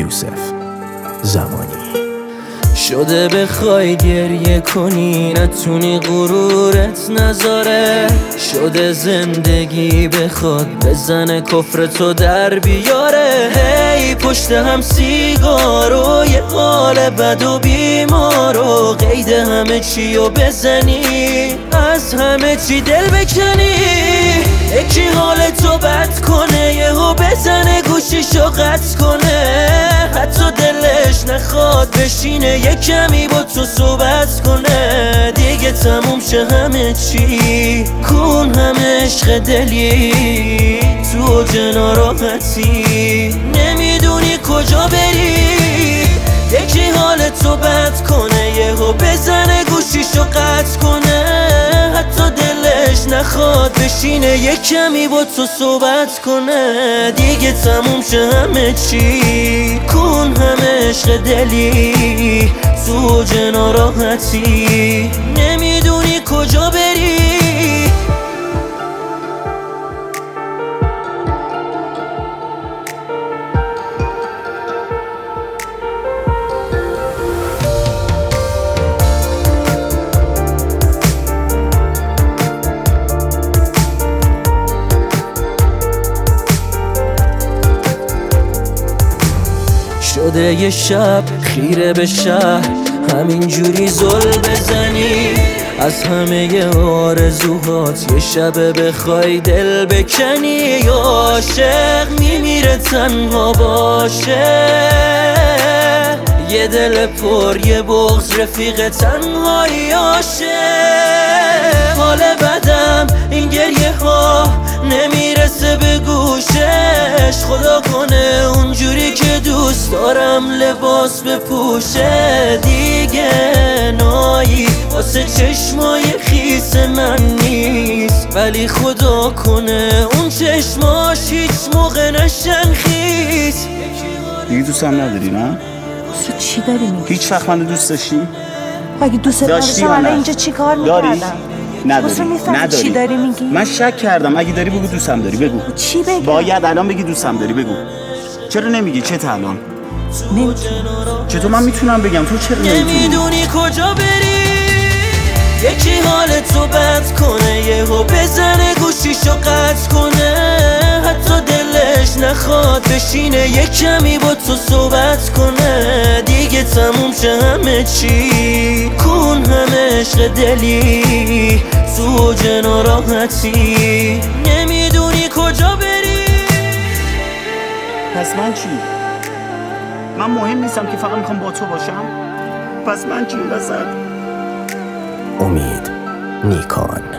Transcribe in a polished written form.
یوسف زمانی. شده بخوای گریه کنی نتونی غرورت نذاره، شده زندگی بخواد بزنه کفر تو در بیاره. هی پشت هم سیگار و یه حال بد و بیمار و قید همه چی و بزنی، از همه چی دل بکنی. یکی حال تو بد کنه یهو بزنه گوشیشو قطع کنه، حتی دلش نخواد بشینه یه کمی با تو صحبت کنه. دیگه تموم شه همه چی، کن همه عشق دلی، تو اوج ناراحتی نمیدونی کجا بری. یکی حال تو بد کنه یهو بزنه گوشیشو قطع کنه، حتی دلش نخواد بشینه یه کمی با تو صحبت کنه. دیگه تموم شه همه چی، کن همه عشق دلی، تو اوج ناراحتی نمیدونی کجا بری. شده یه شب خیره به شهر همینجوری زل بزنی، از همه آرزوهات یه شب بخوای دل بکنی. یا عاشق میمیره تنها باشه، یه دل پر یه بغض رفیق تنهایی آشه. حال بدم این گریه ها نمیرسه به گوشش، خدا کنه اونجوری که دوست دارم لباس بپوشه. دیگه نایی واسه چشمای خیس من نیست، ولی خدا کنه اون چشماش هیچ موقع نشن خیس. دیگه دوست هم نداری نه؟ تو چی داری میگی؟ هیچ وقت من دوست داشتی؟ اگه دوست داشتی الان اینجا چی کار میکردم؟ نداری. چی داری میگی؟ من شک کردم، اگه داری بگو دوستم داری، بگو. چی بگم؟ باید الان بگی دوستم داری، بگو. چرا نمیگی؟ چه الان؟ نمیتونم. چطور من میتونم بگم؟ تو چرا نمیدونی کجا بری. یکی حال تو بد کنه یهو بزنه گوشیشو قطع کنه، حتی دلش نخواد بشینه یه کمی با تو صحبت کنه. دیگه تموم شه همه چی، کن همه عشق دلی، تو اوج ناراحتی نمیدونی کجا بری. پس من چی؟ من مهم نیستم که فقط میخوام با تو باشم؟ پس من چی این وسط؟ امید نیکان.